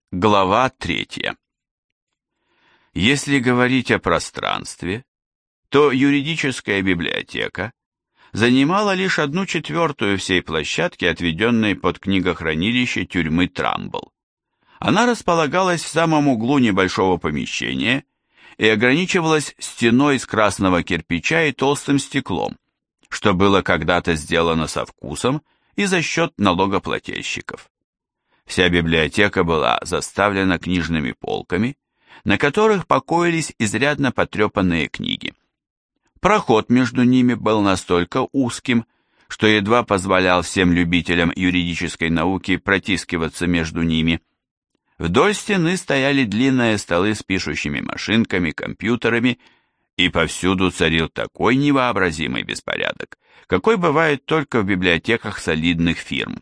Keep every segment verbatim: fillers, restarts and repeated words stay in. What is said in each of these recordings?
Глава третья. Если говорить о пространстве, то юридическая библиотека занимала лишь одну четвертую всей площадки, отведенной под книгохранилище тюрьмы Трамбл. Она располагалась в самом углу небольшого помещения и ограничивалась стеной из красного кирпича и толстым стеклом, что было когда-то сделано со вкусом и за счет налогоплательщиков. Вся библиотека была заставлена книжными полками, на которых покоились изрядно потрепанные книги. Проход между ними был настолько узким, что едва позволял всем любителям юридической науки протискиваться между ними. Вдоль стены стояли длинные столы с пишущими машинками, компьютерами, и повсюду царил такой невообразимый беспорядок, какой бывает только в библиотеках солидных фирм.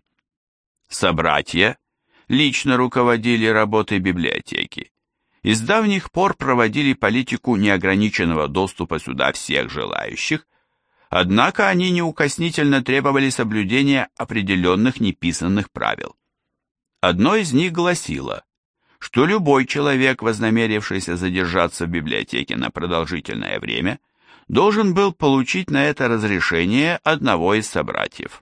Собратья лично руководили работой библиотеки и с давних пор проводили политику неограниченного доступа сюда всех желающих, однако они неукоснительно требовали соблюдения определенных неписанных правил. Одно из них гласило, что любой человек, вознамерившийся задержаться в библиотеке на продолжительное время, должен был получить на это разрешение одного из собратьев.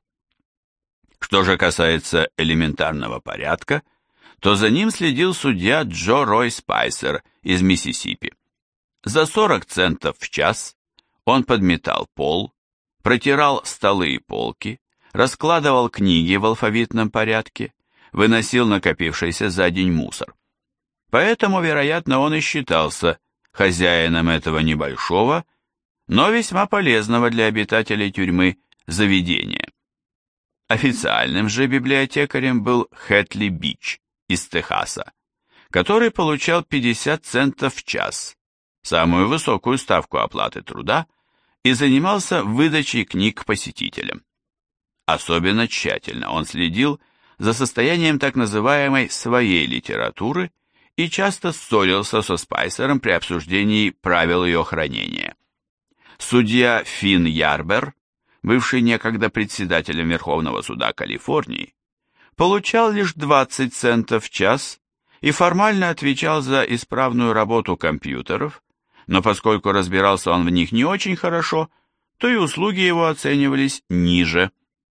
Что же касается элементарного порядка, то за ним следил судья Джо Рой Спайсер из Миссисипи. За сорок центов в час он подметал пол, протирал столы и полки, раскладывал книги в алфавитном порядке, выносил накопившийся за день мусор. Поэтому, вероятно, он и считался хозяином этого небольшого, но весьма полезного для обитателей тюрьмы заведения. Официальным же библиотекарем был Хэтли Бич из Техаса, который получал пятьдесят центов в час, самую высокую ставку оплаты труда, и занимался выдачей книг посетителям. Особенно тщательно он следил за состоянием так называемой своей литературы и часто ссорился со Спайсером при обсуждении правил ее хранения. Судья Финн Ярбер, бывший некогда председателем Верховного суда Калифорнии, получал лишь двадцать центов в час и формально отвечал за исправную работу компьютеров, но поскольку разбирался он в них не очень хорошо, то и услуги его оценивались ниже.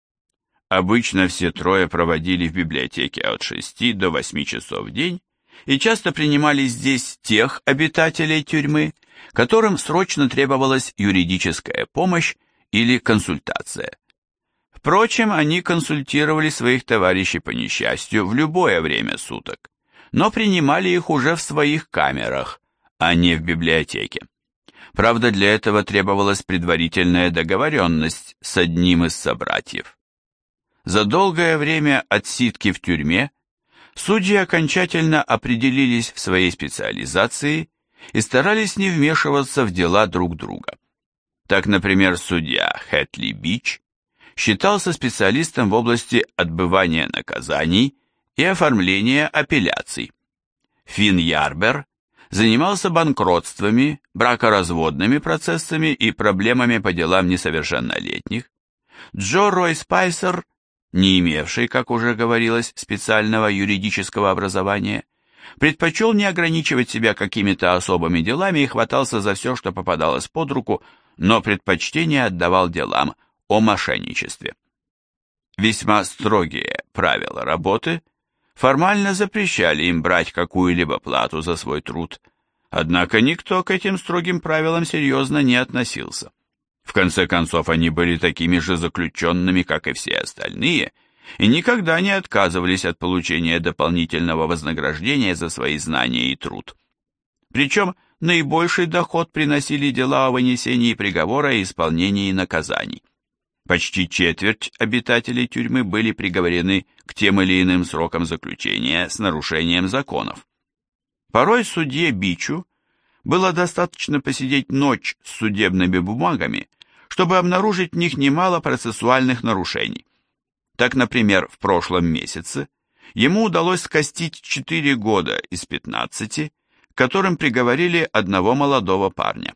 Обычно все трое проводили в библиотеке от шести до восьми часов в день и часто принимали здесь тех обитателей тюрьмы, которым срочно требовалась юридическая помощь или консультация. Впрочем, они консультировали своих товарищей по несчастью в любое время суток, но принимали их уже в своих камерах, а не в библиотеке. Правда, для этого требовалась предварительная договоренность с одним из собратьев. За долгое время отсидки в тюрьме судьи окончательно определились в своей специализации и старались не вмешиваться в дела друг друга. Так, например, судья Хэтли Бич считался специалистом в области отбывания наказаний и оформления апелляций. Финн Ярбер занимался банкротствами, бракоразводными процессами и проблемами по делам несовершеннолетних. Джо Рой Спайсер, не имевший, как уже говорилось, специального юридического образования, предпочел не ограничивать себя какими-то особыми делами и хватался за все, что попадалось под руку, но предпочтение отдавал делам о мошенничестве. Весьма строгие правила работы формально запрещали им брать какую-либо плату за свой труд, однако никто к этим строгим правилам серьезно не относился. В конце концов, они были такими же заключенными, как и все остальные, и никогда не отказывались от получения дополнительного вознаграждения за свои знания и труд. Причем наибольший доход приносили дела о вынесении приговора и исполнении наказаний. Почти четверть обитателей тюрьмы были приговорены к тем или иным срокам заключения с нарушением законов. Порой судье Бичу было достаточно посидеть ночь с судебными бумагами, чтобы обнаружить в них немало процессуальных нарушений. Так, например, в прошлом месяце ему удалось скостить четыре года из пятнадцати, которым приговорили одного молодого парня.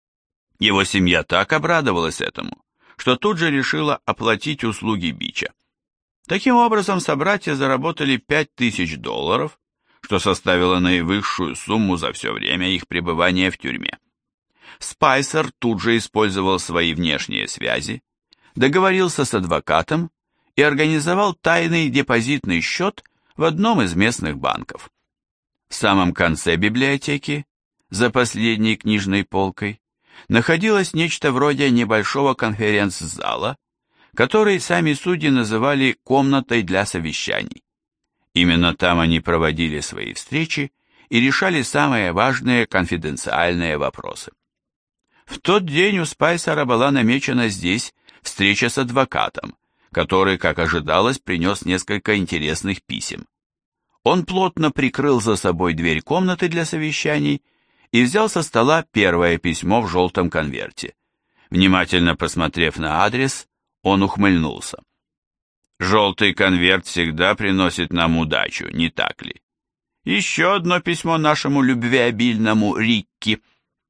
Его семья так обрадовалась этому, что тут же решила оплатить услуги Бича. Таким образом, собратья заработали пять тысяч долларов, что составило наивысшую сумму за все время их пребывания в тюрьме. Спайсер тут же использовал свои внешние связи, договорился с адвокатом и организовал тайный депозитный счет в одном из местных банков. В самом конце библиотеки, за последней книжной полкой, находилось нечто вроде небольшого конференц-зала, который сами судьи называли комнатой для совещаний. Именно там они проводили свои встречи и решали самые важные конфиденциальные вопросы. В тот день у Спайсера была намечена здесь встреча с адвокатом, который, как ожидалось, принес несколько интересных писем. Он плотно прикрыл за собой дверь комнаты для совещаний и взял со стола первое письмо в желтом конверте. Внимательно посмотрев на адрес, он ухмыльнулся. «Желтый конверт всегда приносит нам удачу, не так ли? Еще одно письмо нашему любвеобильному Рикки».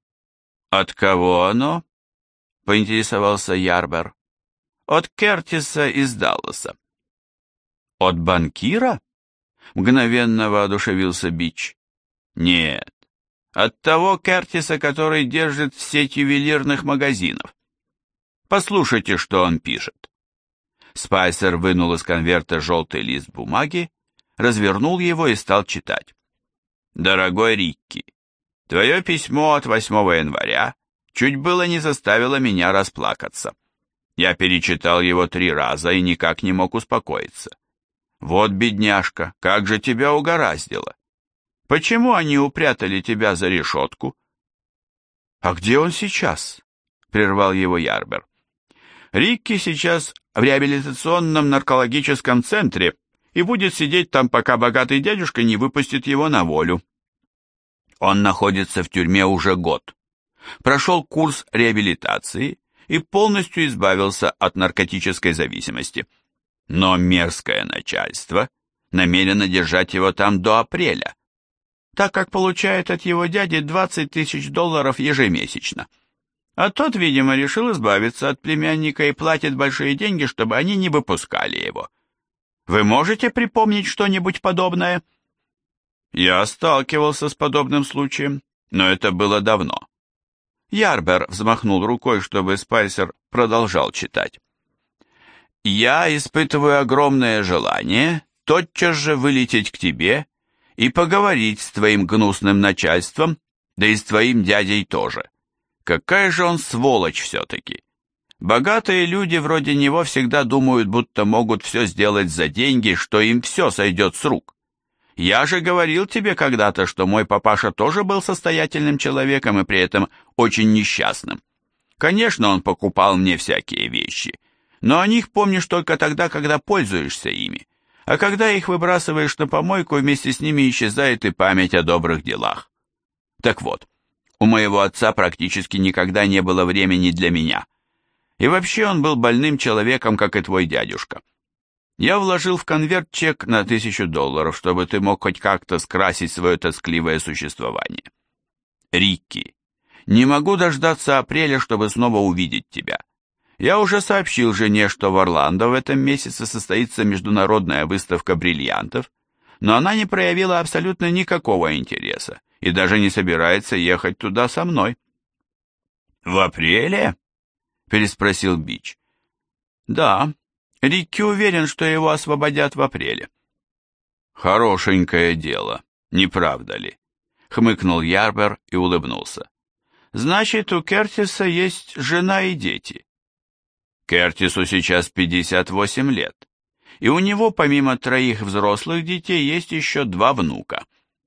«От кого оно?» — поинтересовался Ярбер. «От Кертиса из Далласа». «От банкира?» — мгновенно воодушевился Бич. «Нет, от того Кертиса, который держит сеть ювелирных магазинов. Послушайте, что он пишет». Спайсер вынул из конверта желтый лист бумаги, развернул его и стал читать. «Дорогой Рикки, твое письмо от восьмого января чуть было не заставило меня расплакаться. Я перечитал его три раза и никак не мог успокоиться. Вот, бедняжка, как же тебя угораздило. Почему они упрятали тебя за решетку?» «А где он сейчас?» — прервал его Ярбер. «Рикки сейчас в реабилитационном наркологическом центре и будет сидеть там, пока богатый дядюшка не выпустит его на волю. Он находится в тюрьме уже год, прошел курс реабилитации и полностью избавился от наркотической зависимости. Но мерзкое начальство намерено держать его там до апреля, так как получает от его дяди двадцать тысяч долларов ежемесячно. А тот, видимо, решил избавиться от племянника и платит большие деньги, чтобы они не выпускали его. Вы можете припомнить что-нибудь подобное?» «Я сталкивался с подобным случаем, но это было давно». Ярбер взмахнул рукой, чтобы Спайсер продолжал читать. «Я испытываю огромное желание тотчас же вылететь к тебе и поговорить с твоим гнусным начальством, да и с твоим дядей тоже. Какая же он сволочь все-таки. Богатые люди вроде него всегда думают, будто могут все сделать за деньги, что им все сойдет с рук. Я же говорил тебе когда-то, что мой папаша тоже был состоятельным человеком и при этом очень несчастным. Конечно, он покупал мне всякие вещи, но о них помнишь только тогда, когда пользуешься ими, а когда их выбрасываешь на помойку, вместе с ними исчезает и память о добрых делах. Так вот, у моего отца практически никогда не было времени для меня, и вообще он был больным человеком, как и твой дядюшка. Я вложил в конверт чек на тысячу долларов, чтобы ты мог хоть как-то скрасить свое тоскливое существование. Рикки, не могу дождаться апреля, чтобы снова увидеть тебя. Я уже сообщил жене, что в Орландо в этом месяце состоится международная выставка бриллиантов, но она не проявила абсолютно никакого интереса и даже не собирается ехать туда со мной». «В апреле?» — переспросил Бич. «Да, Рикки уверен, что его освободят в апреле». «Хорошенькое дело, не правда ли?» — хмыкнул Ярбер и улыбнулся. «Значит, у Кертиса есть жена и дети». «Кертису сейчас пятьдесят восемь лет, и у него помимо троих взрослых детей есть еще два внука».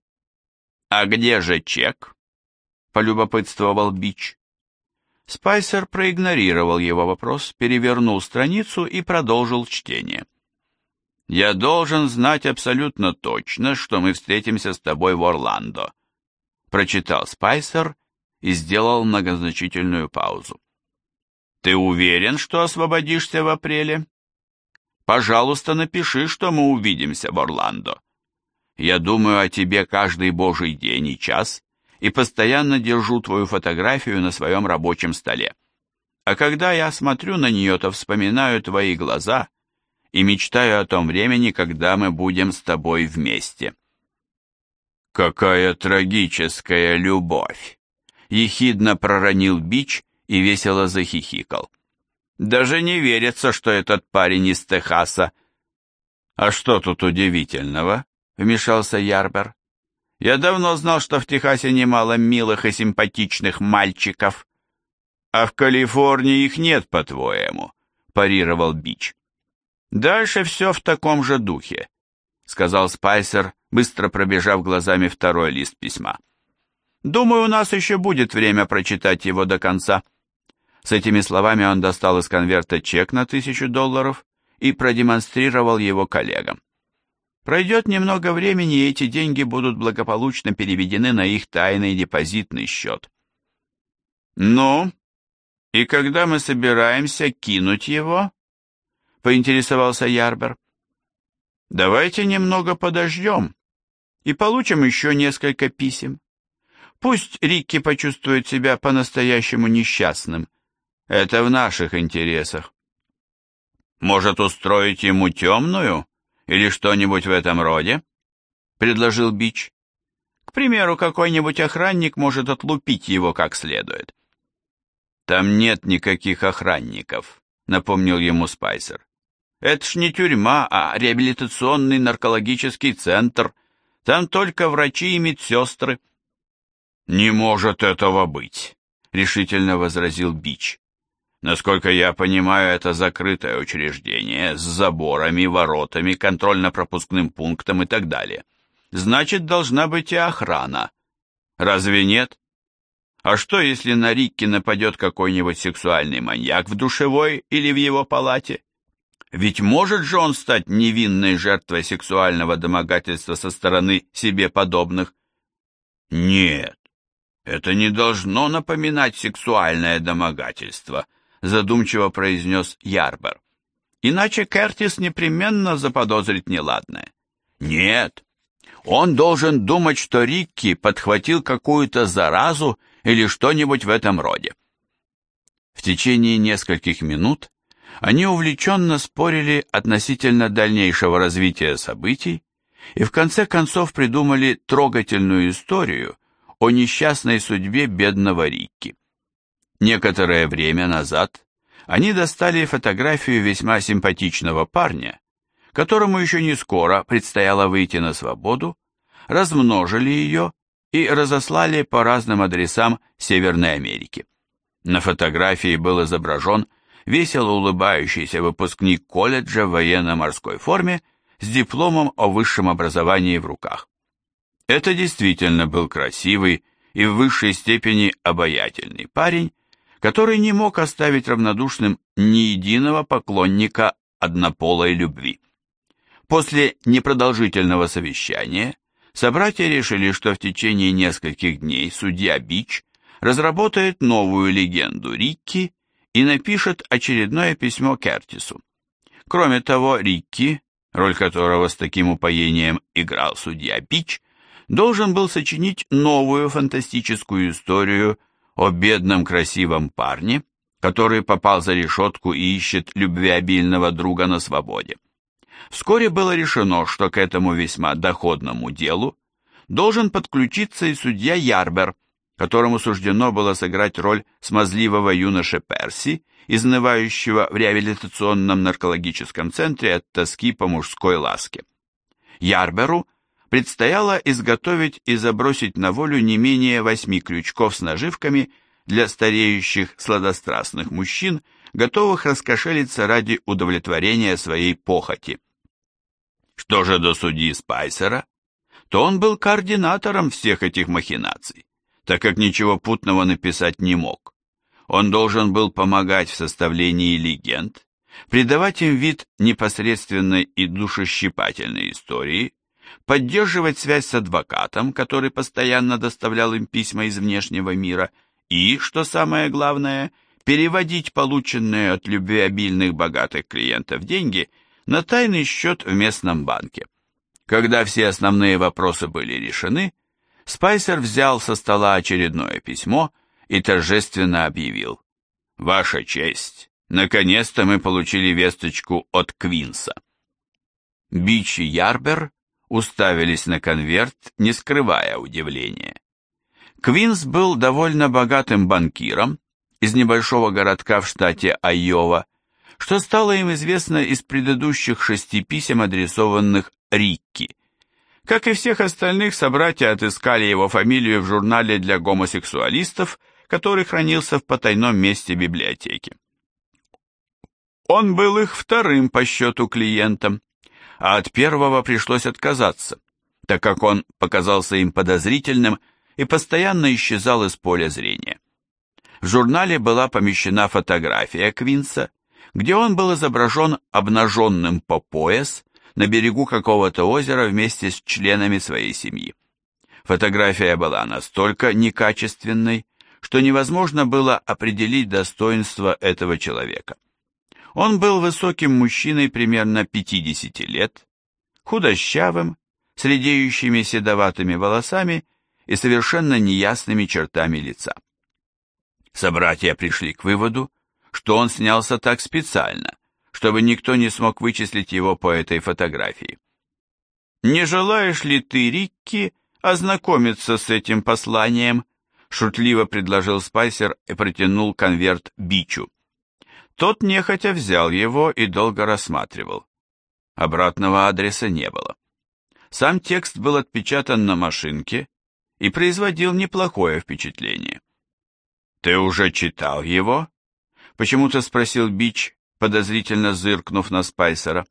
«А где же чек?» — полюбопытствовал Бич. Спайсер проигнорировал его вопрос, перевернул страницу и продолжил чтение. «Я должен знать абсолютно точно, что мы встретимся с тобой в Орландо», прочитал Спайсер и сделал многозначительную паузу. «Ты уверен, что освободишься в апреле? Пожалуйста, напиши, что мы увидимся в Орландо. Я думаю о тебе каждый божий день и час, и постоянно держу твою фотографию на своем рабочем столе. А когда я смотрю на нее, то вспоминаю твои глаза и мечтаю о том времени, когда мы будем с тобой вместе». «Какая трагическая любовь!» — ехидно проронил Бич и весело захихикал. «Даже не верится, что этот парень из Техаса». «А что тут удивительного?» — вмешался Ярбер. «Я давно знал, что в Техасе немало милых и симпатичных мальчиков». «А в Калифорнии их нет, по-твоему?» — парировал Бич. «Дальше все в таком же духе», — сказал Спайсер, быстро пробежав глазами второй лист письма. «Думаю, у нас еще будет время прочитать его до конца». С этими словами он достал из конверта чек на тысячу долларов и продемонстрировал его коллегам. Пройдет немного времени, и эти деньги будут благополучно переведены на их тайный депозитный счет. «Ну, и когда мы собираемся кинуть его?» — поинтересовался Ярбер. «Давайте немного подождем и получим еще несколько писем. Пусть Рикки почувствует себя по-настоящему несчастным. Это в наших интересах. Может, устроить ему темную или что-нибудь в этом роде?» — предложил Бич. «К примеру, какой-нибудь охранник может отлупить его как следует». «Там нет никаких охранников», — напомнил ему Спайсер. «Это ж не тюрьма, а реабилитационный наркологический центр. Там только врачи и медсестры». «Не может этого быть», — решительно возразил Бич. «Насколько я понимаю, это закрытое учреждение с заборами, воротами, контрольно-пропускным пунктом и так далее. Значит, должна быть и охрана. Разве нет? А что, если на Рикки нападет какой-нибудь сексуальный маньяк в душевой или в его палате? Ведь может же он стать невинной жертвой сексуального домогательства со стороны себе подобных?» «Нет, это не должно напоминать сексуальное домогательство», задумчиво произнес Ярбер. «Иначе Кертис непременно заподозрит неладное». «Нет, он должен думать, что Рикки подхватил какую-то заразу или что-нибудь в этом роде». В течение нескольких минут они увлеченно спорили относительно дальнейшего развития событий и в конце концов придумали трогательную историю о несчастной судьбе бедного Рикки. Некоторое время назад они достали фотографию весьма симпатичного парня, которому еще не скоро предстояло выйти на свободу, размножили ее и разослали по разным адресам Северной Америки. На фотографии был изображен весело улыбающийся выпускник колледжа в военно-морской форме с дипломом о высшем образовании в руках. Это действительно был красивый и в высшей степени обаятельный парень, который не мог оставить равнодушным ни единого поклонника однополой любви. После непродолжительного совещания собратья решили, что в течение нескольких дней судья Бич разработает новую легенду Рикки и напишет очередное письмо Кертису. Кроме того, Рикки, роль которого с таким упоением играл судья Бич, должен был сочинить новую фантастическую историю о бедном красивом парне, который попал за решетку и ищет любвеобильного друга на свободе. Вскоре было решено, что к этому весьма доходному делу должен подключиться и судья Ярбер, которому суждено было сыграть роль смазливого юноши Перси, изнывающего в реабилитационном наркологическом центре от тоски по мужской ласке. Ярберу предстояло изготовить и забросить на волю не менее восьми крючков с наживками для стареющих сладострастных мужчин, готовых раскошелиться ради удовлетворения своей похоти. Что же до судьи Спайсера, то он был координатором всех этих махинаций, так как ничего путного написать не мог. Он должен был помогать в составлении легенд, придавать им вид непосредственной и душещипательной истории, поддерживать связь с адвокатом, который постоянно доставлял им письма из внешнего мира, и, что самое главное, переводить полученные от любвеобильных богатых клиентов деньги на тайный счет в местном банке. Когда все основные вопросы были решены, Спайсер взял со стола очередное письмо и торжественно объявил: «Ваша честь, наконец-то мы получили весточку от Квинса». Бич и Ярбер уставились на конверт, не скрывая удивления. Квинс был довольно богатым банкиром из небольшого городка в штате Айова, что стало им известно из предыдущих шести писем, адресованных Рикки. Как и всех остальных, собратья отыскали его фамилию в журнале для гомосексуалистов, который хранился в потайном месте библиотеки. Он был их вторым по счету клиентом, а от первого пришлось отказаться, так как он показался им подозрительным и постоянно исчезал из поля зрения. В журнале была помещена фотография Квинса, где он был изображен обнаженным по пояс на берегу какого-то озера вместе с членами своей семьи. Фотография была настолько некачественной, что невозможно было определить достоинство этого человека. Он был высоким мужчиной примерно пятидесяти лет, худощавым, с редеющими седоватыми волосами и совершенно неясными чертами лица. Собратья пришли к выводу, что он снялся так специально, чтобы никто не смог вычислить его по этой фотографии. «Не желаешь ли ты, Рикки, ознакомиться с этим посланием?» шутливо предложил Спайсер и протянул конверт Бичу. Тот нехотя взял его и долго рассматривал. Обратного адреса не было. Сам текст был отпечатан на машинке и производил неплохое впечатление. «Ты уже читал его?» — почему-то спросил Бич, подозрительно зыркнув на Спайсера.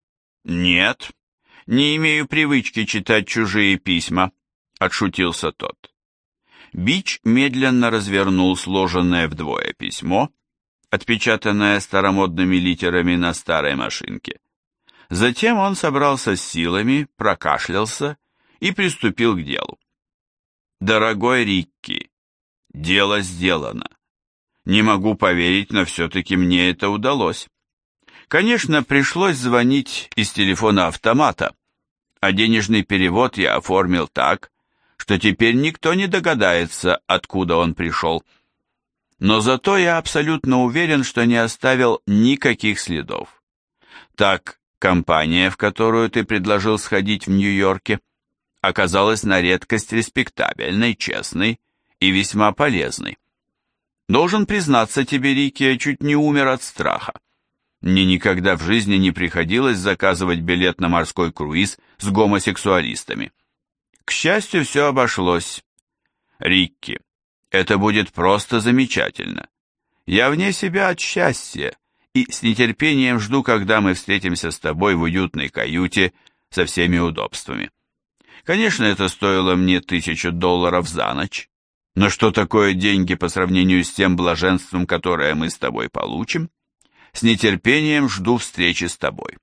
«Нет, не имею привычки читать чужие письма», — отшутился тот. Бич медленно развернул сложенное вдвое письмо, отпечатанное старомодными литерами на старой машинке. Затем он собрался с силами, прокашлялся и приступил к делу. «Дорогой Рикки, дело сделано. Не могу поверить, но все-таки мне это удалось. Конечно, пришлось звонить из телефона автомата, а денежный перевод я оформил так, что теперь никто не догадается, откуда он пришел. Но зато я абсолютно уверен, что не оставил никаких следов. Так, компания, в которую ты предложил сходить в Нью-Йорке, оказалась на редкость респектабельной, честной и весьма полезной. Должен признаться тебе, Рикки, я чуть не умер от страха. Мне никогда в жизни не приходилось заказывать билет на морской круиз с гомосексуалистами. К счастью, все обошлось. Рикки, это будет просто замечательно. Я вне себя от счастья и с нетерпением жду, когда мы встретимся с тобой в уютной каюте со всеми удобствами. Конечно, это стоило мне тысячу долларов за ночь, но что такое деньги по сравнению с тем блаженством, которое мы с тобой получим? С нетерпением жду встречи с тобой.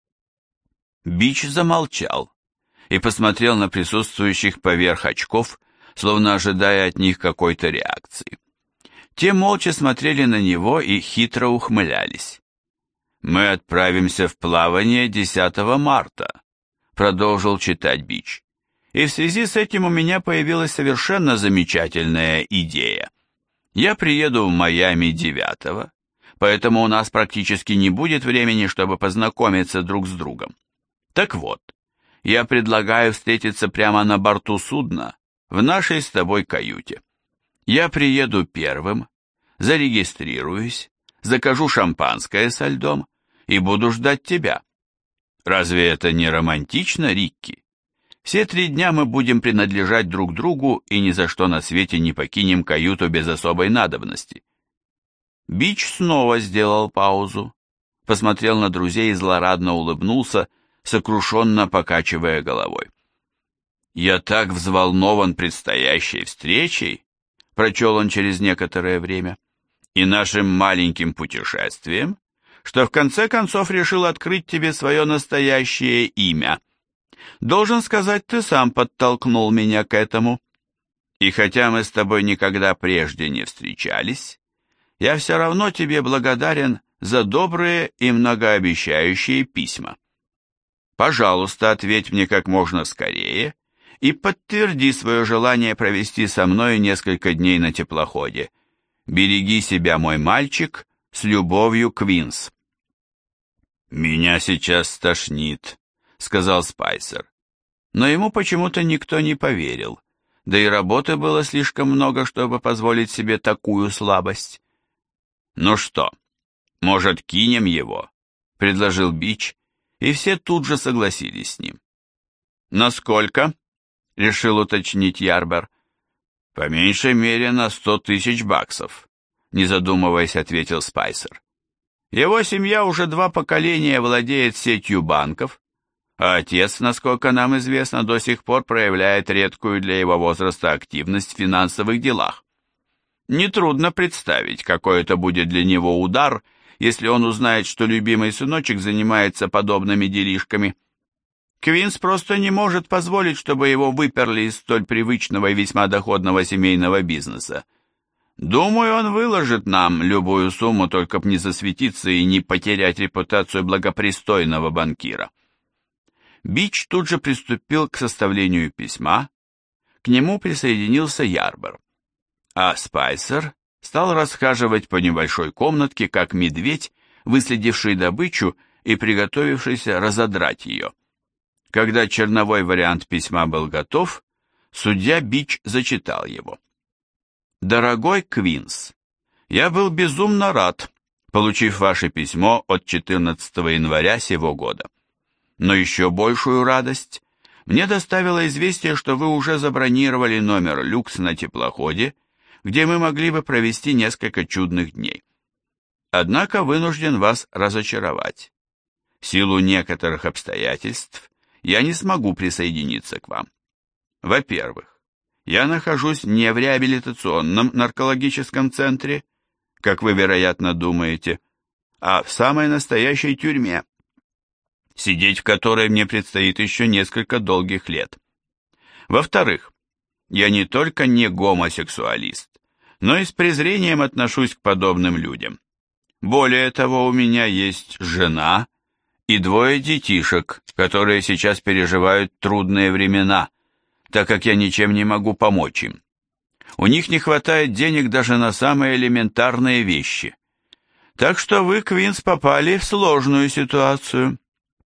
Бич замолчал и посмотрел на присутствующих поверх очков, словно ожидая от них какой-то реакции. Те молча смотрели на него и хитро ухмылялись. «Мы отправимся в плавание десятого марта», — продолжил читать Бич. «И в связи с этим у меня появилась совершенно замечательная идея. Я приеду в Майами девятого, поэтому у нас практически не будет времени, чтобы познакомиться друг с другом. Так вот, я предлагаю встретиться прямо на борту судна, в нашей с тобой каюте. Я приеду первым, зарегистрируюсь, закажу шампанское со льдом и буду ждать тебя. Разве это не романтично, Рикки? Все три дня мы будем принадлежать друг другу и ни за что на свете не покинем каюту без особой надобности». Бич снова сделал паузу, посмотрел на друзей и злорадно улыбнулся, сокрушенно покачивая головой. «Я так взволнован предстоящей встречей», — прочел он через некоторое время, «и нашим маленьким путешествием, что в конце концов решил открыть тебе свое настоящее имя. Должен сказать, ты сам подтолкнул меня к этому. И хотя мы с тобой никогда прежде не встречались, я все равно тебе благодарен за добрые и многообещающие письма. Пожалуйста, ответь мне как можно скорее и подтверди свое желание провести со мной несколько дней на теплоходе. Береги себя, мой мальчик, с любовью, Квинс». «Меня сейчас стошнит», — сказал Спайсер. но ему почему-то никто не поверил, да и работы было слишком много, чтобы позволить себе такую слабость. «Ну что, может, кинем его?» — предложил Бич, и все тут же согласились с ним. «Насколько?» — решил уточнить Ярбер. «По меньшей мере на сто тысяч баксов», — не задумываясь, ответил Спайсер. «Его семья уже два поколения владеет сетью банков, а отец, насколько нам известно, до сих пор проявляет редкую для его возраста активность в финансовых делах. Нетрудно представить, какой это будет для него удар, если он узнает, что любимый сыночек занимается подобными делишками. Квинс просто не может позволить, чтобы его выперли из столь привычного и весьма доходного семейного бизнеса. Думаю, он выложит нам любую сумму, только б не засветиться и не потерять репутацию благопристойного банкира». Бич тут же приступил к составлению письма, к нему присоединился Ярбер, а Спайсер стал расхаживать по небольшой комнатке, как медведь, выследивший добычу и приготовившийся разодрать ее. Когда черновой вариант письма был готов, судья Бич зачитал его. «Дорогой Квинс, я был безумно рад, получив ваше письмо от четырнадцатого января сего года. Но еще большую радость мне доставило известие, что вы уже забронировали номер люкс на теплоходе, где мы могли бы провести несколько чудных дней. Однако вынужден вас разочаровать. В силу некоторых обстоятельств я не смогу присоединиться к вам. Во-первых, я нахожусь не в реабилитационном наркологическом центре, как вы, вероятно, думаете, а в самой настоящей тюрьме, сидеть в которой мне предстоит еще несколько долгих лет. Во-вторых, я не только не гомосексуалист, но и с презрением отношусь к подобным людям. Более того, у меня есть жена и двое детишек, которые сейчас переживают трудные времена, так как я ничем не могу помочь им. У них не хватает денег даже на самые элементарные вещи. Так что вы, Квинс, попали в сложную ситуацию.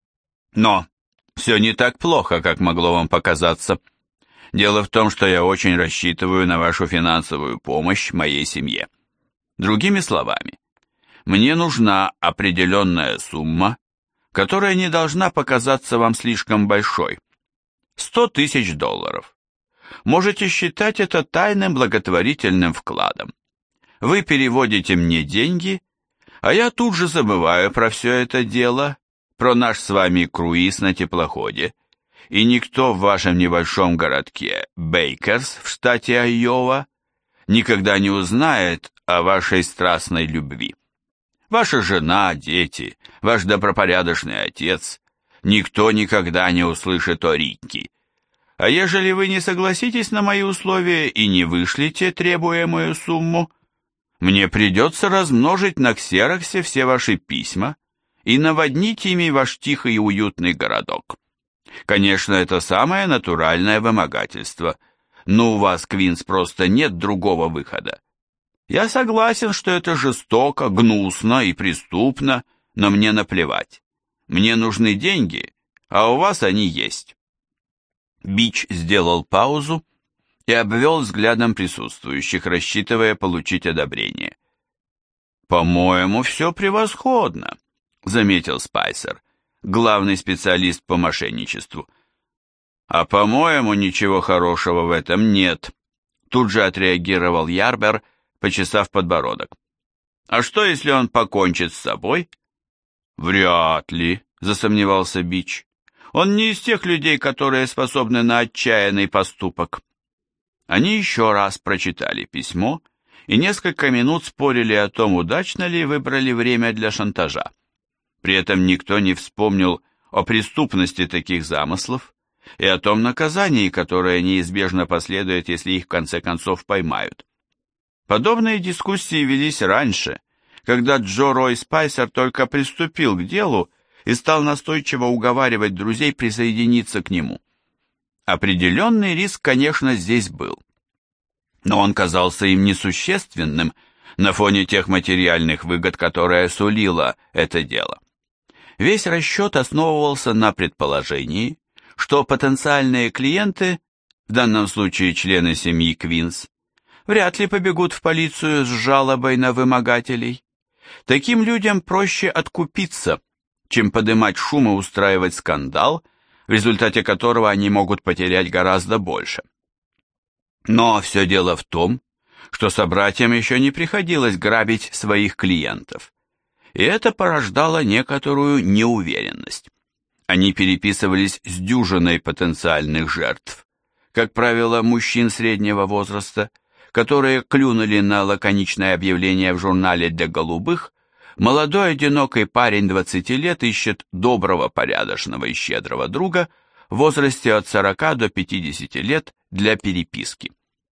Но все не так плохо, как могло вам показаться. Дело в том, что я очень рассчитываю на вашу финансовую помощь моей семье. Другими словами, мне нужна определенная сумма, которая не должна показаться вам слишком большой. Сто тысяч долларов. Можете считать это тайным благотворительным вкладом. Вы переводите мне деньги, а я тут же забываю про все это дело, про наш с вами круиз на теплоходе, и никто в вашем небольшом городке Бейкерс в штате Айова никогда не узнает о вашей страстной любви. Ваша жена, дети, ваш добропорядочный отец, никто никогда не услышит о Рикки. А ежели вы не согласитесь на мои условия и не вышлите требуемую сумму, мне придется размножить на ксероксе все ваши письма и наводнить ими ваш тихий и уютный городок. Конечно, это самое натуральное вымогательство, но у вас, Квинс, просто нет другого выхода. Я согласен, что это жестоко, гнусно и преступно, но мне наплевать. Мне нужны деньги, а у вас они есть». Бич сделал паузу и обвел взглядом присутствующих, рассчитывая получить одобрение. «По-моему, все превосходно», — заметил Спайсер, главный специалист по мошенничеству. «А по-моему, ничего хорошего в этом нет», — тут же отреагировал Ярбер, почесав подбородок. «А что, если он покончит с собой?» «Вряд ли», — засомневался Бич. «Он не из тех людей, которые способны на отчаянный поступок». Они еще раз прочитали письмо и несколько минут спорили о том, удачно ли выбрали время для шантажа. При этом никто не вспомнил о преступности таких замыслов и о том наказании, которое неизбежно последует, если их в конце концов поймают. Подобные дискуссии велись раньше, когда Джо Рой Спайсер только приступил к делу и стал настойчиво уговаривать друзей присоединиться к нему. Определенный риск, конечно, здесь был, но он казался им несущественным на фоне тех материальных выгод, которые сулило это дело. Весь расчет основывался на предположении, что потенциальные клиенты, в данном случае члены семьи Квинс, вряд ли побегут в полицию с жалобой на вымогателей. Таким людям проще откупиться, чем поднимать шум и устраивать скандал, в результате которого они могут потерять гораздо больше. Но все дело в том, что собратьям еще не приходилось грабить своих клиентов, и это порождало некоторую неуверенность. Они переписывались с дюжиной потенциальных жертв, как правило, мужчин среднего возраста, которые клюнули на лаконичное объявление в журнале для голубых: молодой одинокий парень двадцати лет ищет доброго, порядочного и щедрого друга в возрасте от сорока до пятидесяти лет для переписки.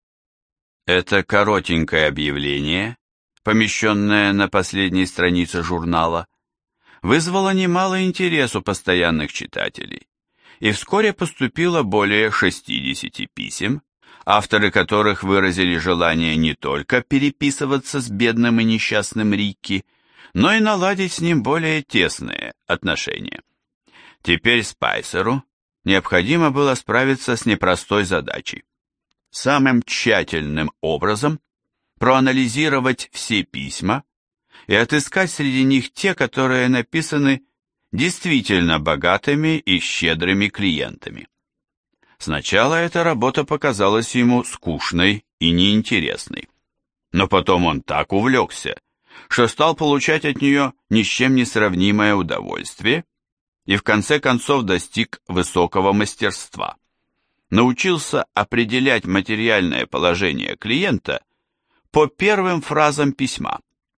Это коротенькое объявление, помещенное на последней странице журнала, вызвало немало интереса у постоянных читателей, и вскоре поступило более шестидесяти писем, авторы которых выразили желание не только переписываться с бедным и несчастным Рикки, но и наладить с ним более тесные отношения. Теперь Спайсеру необходимо было справиться с непростой задачей. Самым тщательным образом проанализировать все письма и отыскать среди них те, которые написаны действительно богатыми и щедрыми клиентами. Сначала эта работа показалась ему скучной и неинтересной, но потом он так увлекся, что стал получать от нее ни с чем не сравнимое удовольствие и в конце концов достиг высокого мастерства. Научился определять материальное положение клиента по первым фразам письма.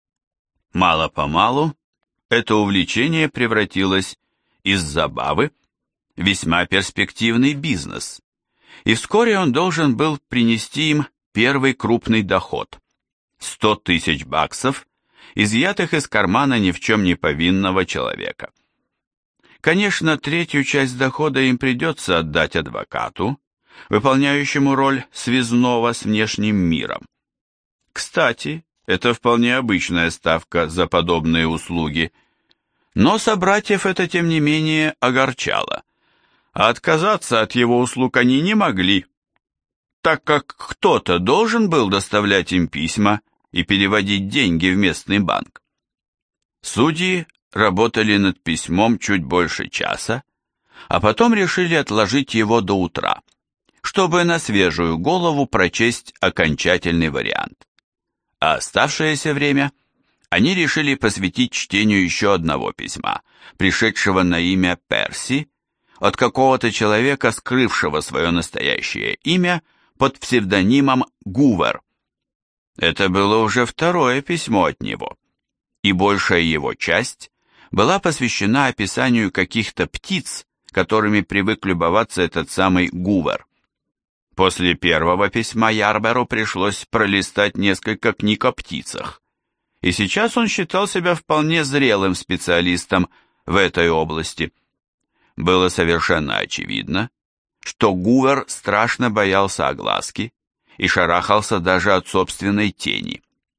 Мало-помалу это увлечение превратилось из забавы в весьма перспективный бизнес, и вскоре он должен был принести им первый крупный доход – сто тысяч баксов, изъятых из кармана ни в чем не повинного человека. Конечно, третью часть дохода им придется отдать адвокату, выполняющему роль связного с внешним миром. Кстати, это вполне обычная ставка за подобные услуги, но собратьев это, тем не менее, огорчало, а отказаться от его услуг они не могли, так как кто-то должен был доставлять им письма и переводить деньги в местный банк. Судьи работали над письмом чуть больше часа, а потом решили отложить его до утра, чтобы на свежую голову прочесть окончательный вариант. А оставшееся время они решили посвятить чтению еще одного письма, пришедшего на имя Перси, от какого-то человека, скрывшего свое настоящее имя под псевдонимом Гувер. Это было уже второе письмо от него, и большая его часть была посвящена описанию каких-то птиц, которыми привык любоваться этот самый Гувер. После первого письма Ярберу пришлось пролистать несколько книг о птицах, и сейчас он считал себя вполне зрелым специалистом в этой области. Было совершенно очевидно, что Гувер страшно боялся огласки и шарахался даже от собственной тени.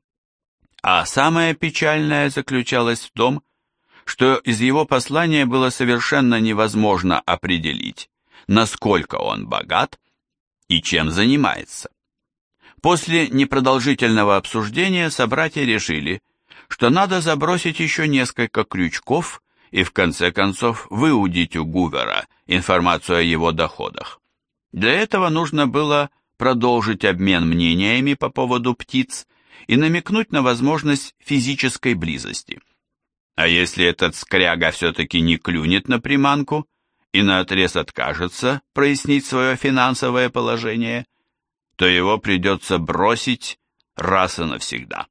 А самое печальное заключалось в том, что из его послания было совершенно невозможно определить, насколько он богат и чем занимается. После непродолжительного обсуждения собратья решили, что надо забросить еще несколько крючков и в конце концов выудить у Гувера информацию о его доходах. Для этого нужно было продолжить обмен мнениями по поводу птиц и намекнуть на возможность физической близости. А если этот скряга все-таки не клюнет на приманку и наотрез откажется прояснить свое финансовое положение, то его придется бросить раз и навсегда.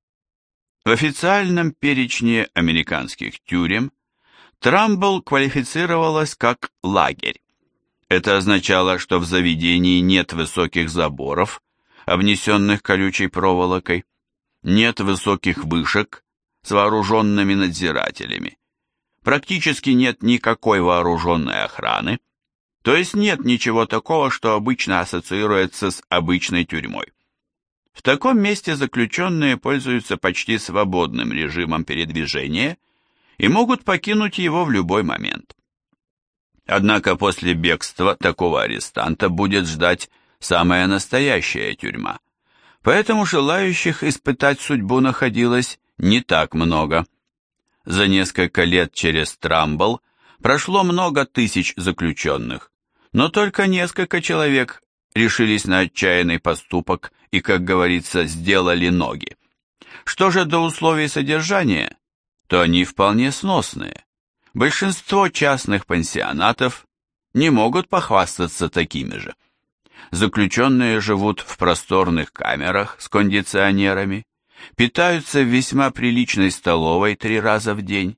В официальном перечне американских тюрем Трамбл квалифицировалась как лагерь. Это означало, что в заведении нет высоких заборов, обнесенных колючей проволокой, нет высоких вышек с вооруженными надзирателями, практически нет никакой вооруженной охраны, то есть нет ничего такого, что обычно ассоциируется с обычной тюрьмой. В таком месте заключенные пользуются почти свободным режимом передвижения и могут покинуть его в любой момент. Однако после бегства такого арестанта будет ждать самая настоящая тюрьма. Поэтому желающих испытать судьбу находилось не так много. За несколько лет через Трамбл прошло много тысяч заключенных, но только несколько человек решились на отчаянный поступок и, как говорится, сделали ноги. Что же до условий содержания, то они вполне сносные. Большинство частных пансионатов не могут похвастаться такими же. Заключенные живут в просторных камерах с кондиционерами, питаются в весьма приличной столовой три раза в день,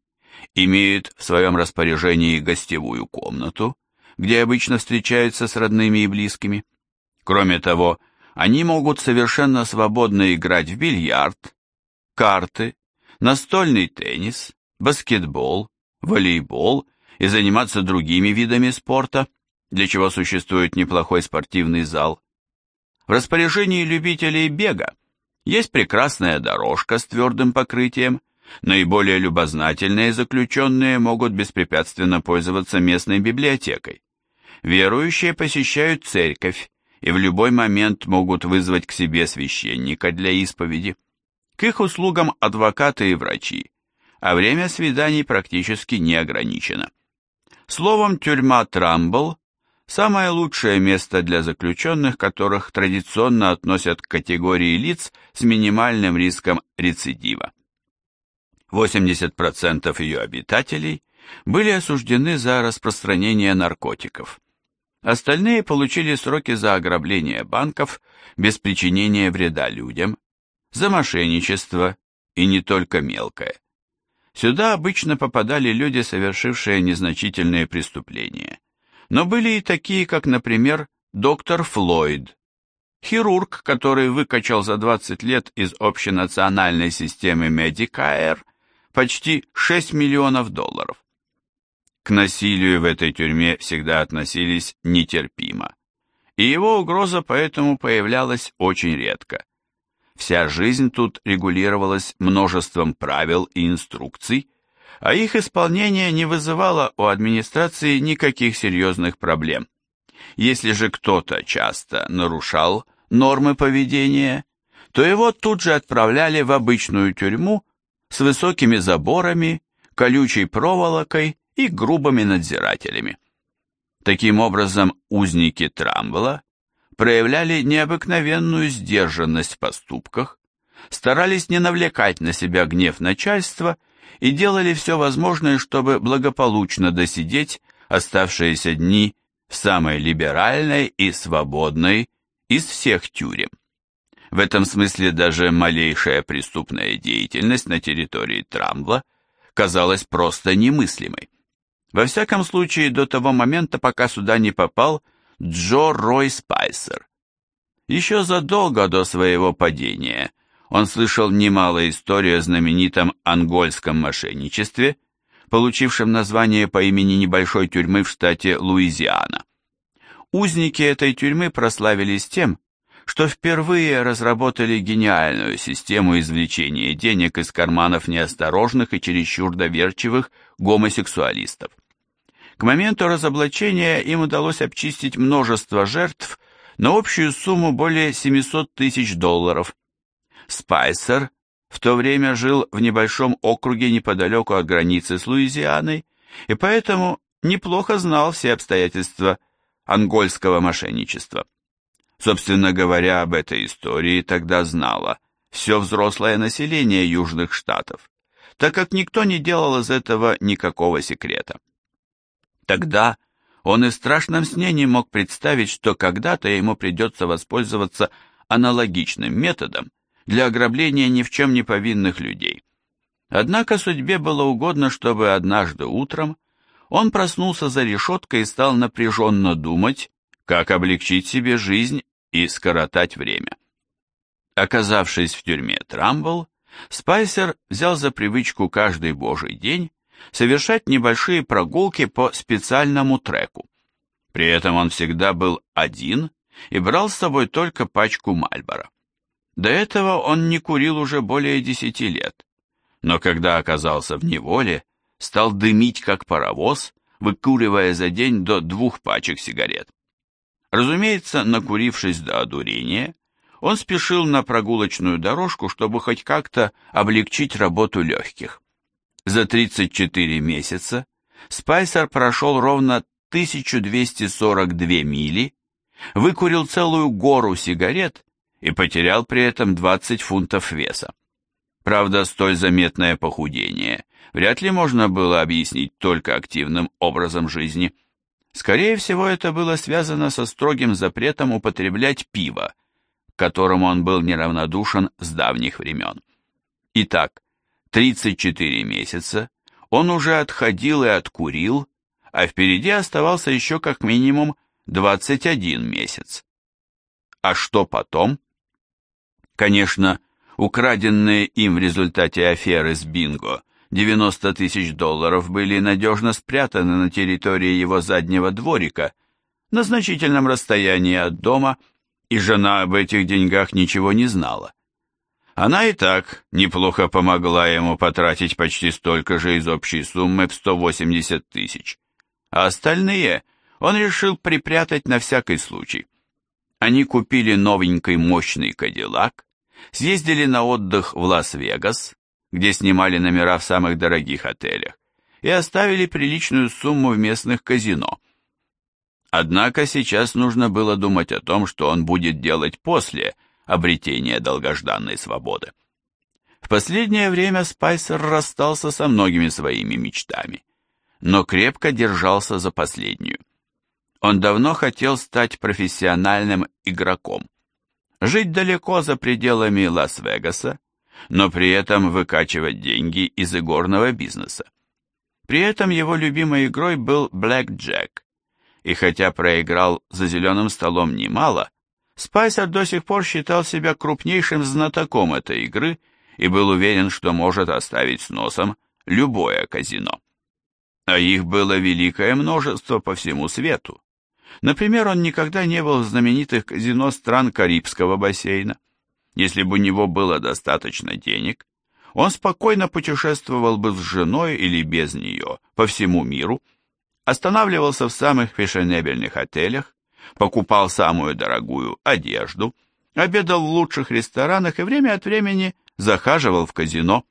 имеют в своем распоряжении гостевую комнату, где обычно встречаются с родными и близкими. Кроме того, они могут совершенно свободно играть в бильярд, карты, настольный теннис, баскетбол, волейбол и заниматься другими видами спорта, для чего существует неплохой спортивный зал. В распоряжении любителей бега есть прекрасная дорожка с твердым покрытием, наиболее любознательные заключенные могут беспрепятственно пользоваться местной библиотекой. Верующие посещают церковь и в любой момент могут вызвать к себе священника для исповеди. К их услугам адвокаты и врачи, а время свиданий практически не ограничено. Словом, тюрьма Трамбл – самое лучшее место для заключенных, которых традиционно относят к категории лиц с минимальным риском рецидива. восемьдесят процентов ее обитателей были осуждены за распространение наркотиков. Остальные получили сроки за ограбление банков без причинения вреда людям, за мошенничество и не только мелкое. Сюда обычно попадали люди, совершившие незначительные преступления. Но были и такие, как, например, доктор Флойд, хирург, который выкачал за двадцать лет из общенациональной системы Medicare почти шесть миллионов долларов. К насилию в этой тюрьме всегда относились нетерпимо, и его угроза поэтому появлялась очень редко. Вся жизнь тут регулировалась множеством правил и инструкций, а их исполнение не вызывало у администрации никаких серьезных проблем. Если же кто-то часто нарушал нормы поведения, то его тут же отправляли в обычную тюрьму с высокими заборами, колючей проволокой и грубыми надзирателями. Таким образом, узники Трамбла проявляли необыкновенную сдержанность в поступках, старались не навлекать на себя гнев начальства и делали все возможное, чтобы благополучно досидеть оставшиеся дни в самой либеральной и свободной из всех тюрем. В этом смысле даже малейшая преступная деятельность на территории Трамбла казалась просто немыслимой. Во всяком случае, до того момента, пока сюда не попал Джо Рой Спайсер. Еще задолго до своего падения он слышал немало историй о знаменитом ангольском мошенничестве, получившем название по имени небольшой тюрьмы в штате Луизиана. Узники этой тюрьмы прославились тем, что впервые разработали гениальную систему извлечения денег из карманов неосторожных и чересчур доверчивых гомосексуалистов. К моменту разоблачения им удалось обчистить множество жертв на общую сумму более семисот тысяч долларов. Спайсер в то время жил в небольшом округе неподалеку от границы с Луизианой и поэтому неплохо знал все обстоятельства ангольского мошенничества. Собственно говоря, об этой истории тогда знало все взрослое население Южных Штатов, так как никто не делал из этого никакого секрета. Тогда он и в страшном сне не мог представить, что когда-то ему придется воспользоваться аналогичным методом для ограбления ни в чем не повинных людей. Однако судьбе было угодно, чтобы однажды утром он проснулся за решеткой и стал напряженно думать, как облегчить себе жизнь и скоротать время. Оказавшись в тюрьме Трамбл, Спайсер взял за привычку каждый божий день совершать небольшие прогулки по специальному треку. При этом он всегда был один и брал с собой только пачку Мальборо. До этого он не курил уже более десяти лет, но когда оказался в неволе, стал дымить как паровоз, выкуривая за день до двух пачек сигарет. Разумеется, накурившись до одурения, он спешил на прогулочную дорожку, чтобы хоть как-то облегчить работу легких. За тридцать четыре месяца Спайсер прошел ровно тысячу двести сорок две мили, выкурил целую гору сигарет и потерял при этом двадцать фунтов веса. Правда, столь заметное похудение вряд ли можно было объяснить только активным образом жизни. Скорее всего, это было связано со строгим запретом употреблять пиво, к которому он был неравнодушен с давних времен. Итак, тридцать четыре месяца он уже отходил и откурил, а впереди оставался еще как минимум двадцать один месяц. А что потом? Конечно, украденные им в результате аферы с бинго девяносто тысяч долларов были надежно спрятаны на территории его заднего дворика, на значительном расстоянии от дома, и жена об этих деньгах ничего не знала. Она и так неплохо помогла ему потратить почти столько же из общей суммы в сто восемьдесят тысяч, а остальные он решил припрятать на всякий случай. Они купили новенький мощный Кадиллак, съездили на отдых в Лас-Вегас, где снимали номера в самых дорогих отелях, и оставили приличную сумму в местных казино. Однако сейчас нужно было думать о том, что он будет делать после обретения долгожданной свободы. В последнее время Спайсер расстался со многими своими мечтами, но крепко держался за последнюю. Он давно хотел стать профессиональным игроком, жить далеко за пределами Лас-Вегаса, но при этом выкачивать деньги из игорного бизнеса. При этом его любимой игрой был блэк-джек, и хотя проиграл за зеленым столом немало, Спайсер до сих пор считал себя крупнейшим знатоком этой игры и был уверен, что может оставить с носом любое казино. А их было великое множество по всему свету. Например, он никогда не был в знаменитых казино стран Карибского бассейна. Если бы у него было достаточно денег, он спокойно путешествовал бы с женой или без нее по всему миру, останавливался в самых фешенебельных отелях, покупал самую дорогую одежду, обедал в лучших ресторанах и время от времени захаживал в казино.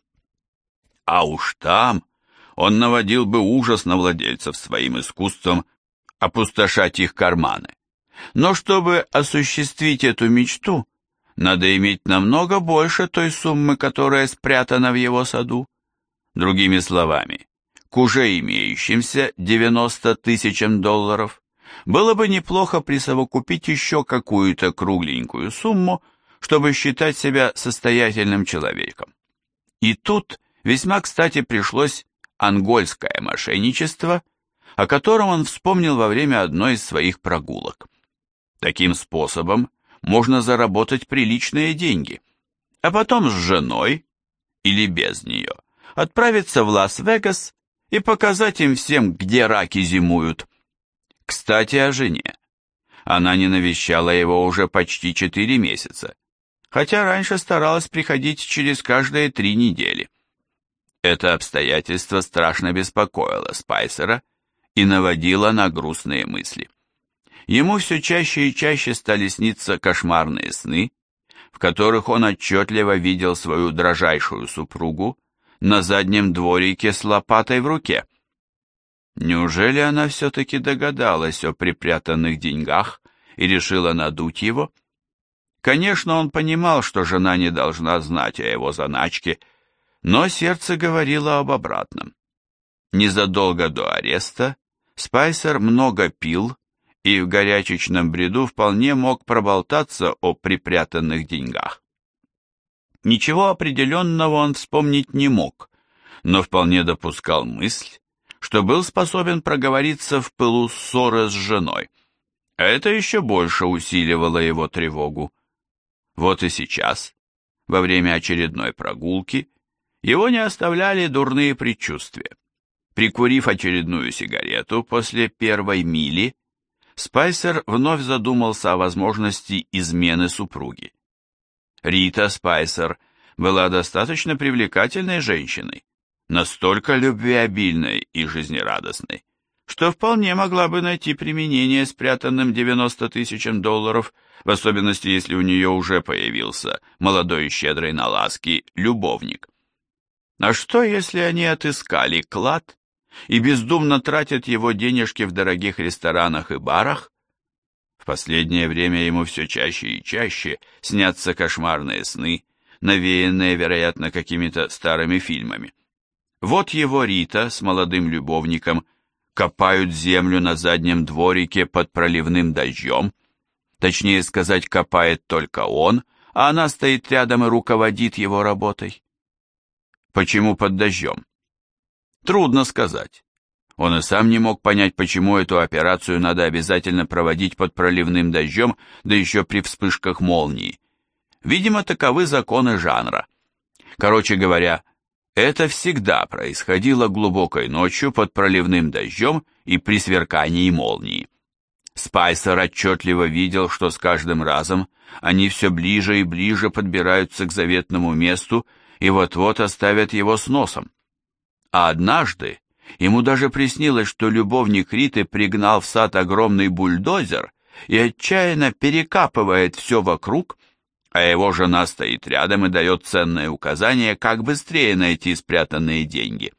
А уж там он наводил бы ужас на владельцев своим искусством опустошать их карманы. Но чтобы осуществить эту мечту, надо иметь намного больше той суммы, которая спрятана в его саду. Другими словами, к уже имеющимся девяноста тысячам долларов было бы неплохо присовокупить еще какую-то кругленькую сумму, чтобы считать себя состоятельным человеком. И тут весьма кстати пришлось ангольское мошенничество, о котором он вспомнил во время одной из своих прогулок. Таким способом можно заработать приличные деньги, а потом с женой, или без нее, отправиться в Лас-Вегас и показать им всем, где раки зимуют. Кстати, о жене. Она не навещала его уже почти четыре месяца, хотя раньше старалась приходить через каждые три недели. Это обстоятельство страшно беспокоило Спайсера и наводило на грустные мысли. Ему все чаще и чаще стали сниться кошмарные сны, в которых он отчетливо видел свою дрожайшую супругу на заднем дворике с лопатой в руке. Неужели она все-таки догадалась о припрятанных деньгах и решила надуть его? Конечно, он понимал, что жена не должна знать о его заначке, но сердце говорило об обратном. Незадолго до ареста Спайсер много пил и в горячечном бреду вполне мог проболтаться о припрятанных деньгах. Ничего определенного он вспомнить не мог, но вполне допускал мысль, что был способен проговориться в пылу ссоры с женой. А это еще больше усиливало его тревогу. Вот и сейчас, во время очередной прогулки, его не оставляли дурные предчувствия. Прикурив очередную сигарету после первой мили, Спайсер вновь задумался о возможности измены супруги. Рита Спайсер была достаточно привлекательной женщиной, настолько любвеобильной и жизнерадостной, что вполне могла бы найти применение спрятанным девяноста тысячам долларов, в особенности, если у нее уже появился молодой и щедрый на ласки любовник. А что, если они отыскали клад и бездумно тратят его денежки в дорогих ресторанах и барах? В последнее время ему все чаще и чаще снятся кошмарные сны, навеянные, вероятно, какими-то старыми фильмами. Вот его Рита с молодым любовником копают землю на заднем дворике под проливным дождем. Точнее сказать, копает только он, а она стоит рядом и руководит его работой. Почему под дождем? Трудно сказать. Он и сам не мог понять, почему эту операцию надо обязательно проводить под проливным дождем, да еще при вспышках молнии. Видимо, таковы законы жанра. Короче говоря, это всегда происходило глубокой ночью под проливным дождем и при сверкании молнии. Спайсер отчетливо видел, что с каждым разом они все ближе и ближе подбираются к заветному месту и вот-вот оставят его с носом. А однажды ему даже приснилось, что любовник Риты пригнал в сад огромный бульдозер и отчаянно перекапывает все вокруг, а его жена стоит рядом и дает ценные указания, как быстрее найти спрятанные деньги.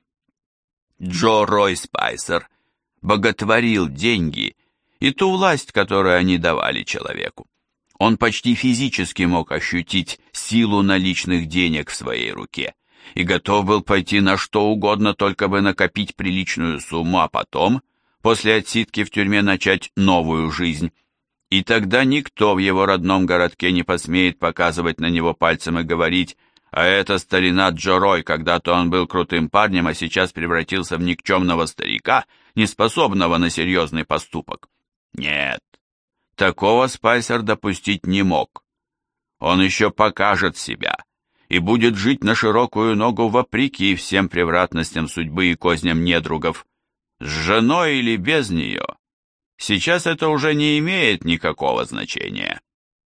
Джо Рой Спайсер боготворил деньги и ту власть, которую они давали человеку. Он почти физически мог ощутить силу наличных денег в своей руке и готов был пойти на что угодно, только бы накопить приличную сумму, а потом, после отсидки в тюрьме, начать новую жизнь. И тогда никто в его родном городке не посмеет показывать на него пальцем и говорить: «А это старина Джо Рой, когда-то он был крутым парнем, а сейчас превратился в никчемного старика, неспособного на серьезный поступок». Нет, такого Спайсер допустить не мог. Он еще покажет себя и будет жить на широкую ногу вопреки всем превратностям судьбы и козням недругов. С женой или без нее, сейчас это уже не имеет никакого значения.